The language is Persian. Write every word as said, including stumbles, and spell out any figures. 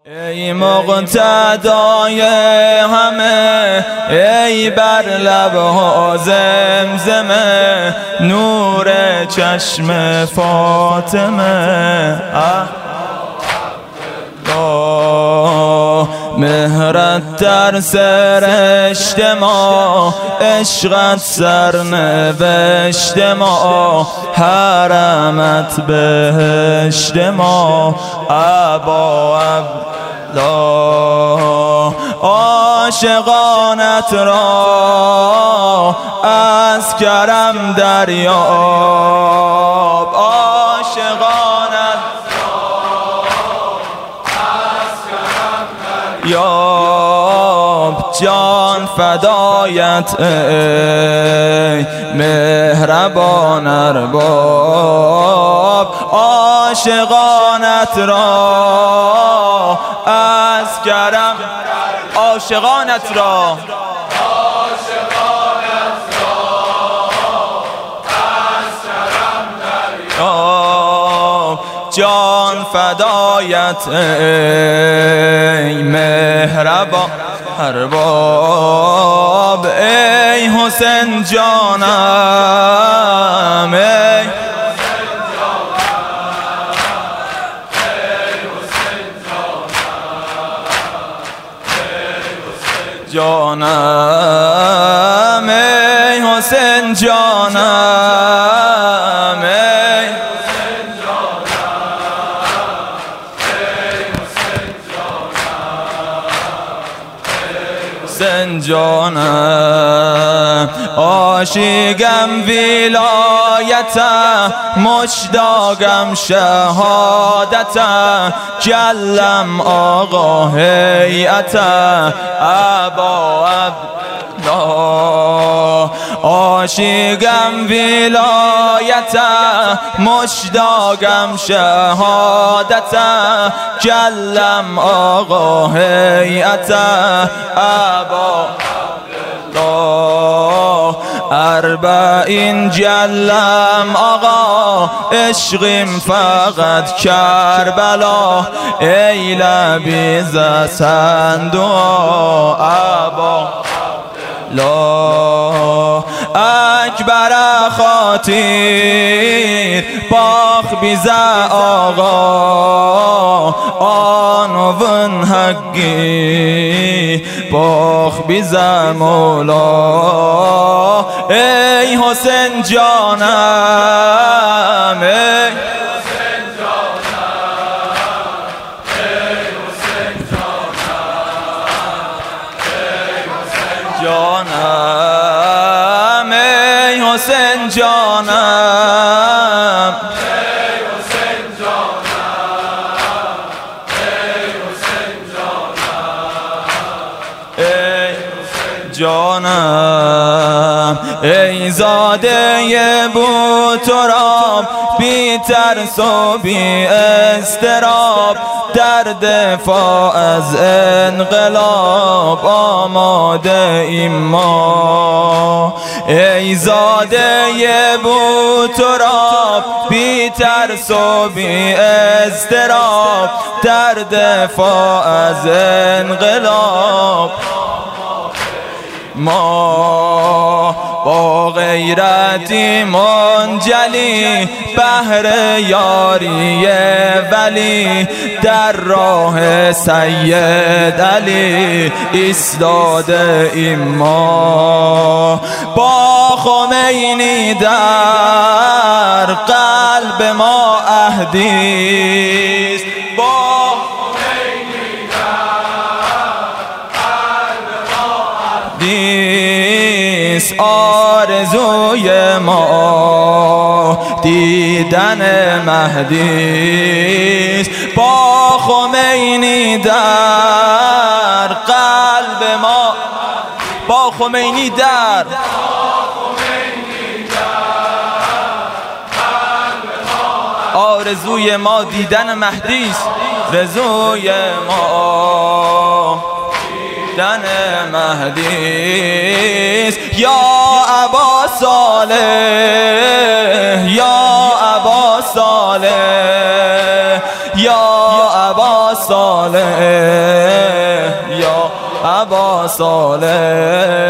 ای مقتدای همه، ای بر لبها زمزمه، نور چشم فاطمه. مهرت در سرشت ما، عشقت سرنوشت ما، حرمت بهشت ما. ابا عبدالله عاشقانت را از کرم دریاب، عاشقانت یاب، جان فدایت ای مهربان ارباب، عاشقانت را از کرم، عاشقانت را جان فدایت ای مهربان ارباب، ای حسین جانم، ای جانم، ای حسین جانم، ای حسین جانم. عاشقم ولایت، مشتاقم شهادت، کلم آقا هیئت ابا عبدالله. عاشقم ولایت، مشتاقم شهادت، کلم آقا هیئت ابا عبدالله. اربعین جلم آقا، عشقیم فقط کربلا، ای لبیز صندوق ابا لا. اکبر خاطیر باخ بیز آقا، آنون حقی باخ بیز مولا، ای حسین جانم، ای جانم، ای حسین جانم، ای حسین جانم، ای حسین جانم، ای حسین جانم. ای زاده بوتراب، بی ترس و بی اضطراب، در دفاع از انقلاب آماده ایم ما. ای زاده بوتراب، بی ترس و بی اضطراب، در دفاع از انقلاب ما. با غیرتی منجلی، بهر یاری ولی، در راه سید علی ایستاده ایم ما. با خمینی در قلب ما عهدیست، با آرزوی ما دیدن مهدیست. با خمینی در قلب ما، با خمینی در آرزوی ما دیدن مهدیست. رضوی ما دیدن مهدیست. یا ابا صالح، یا ابا صالح، یا ابا صالح، صالح یا ابا صالح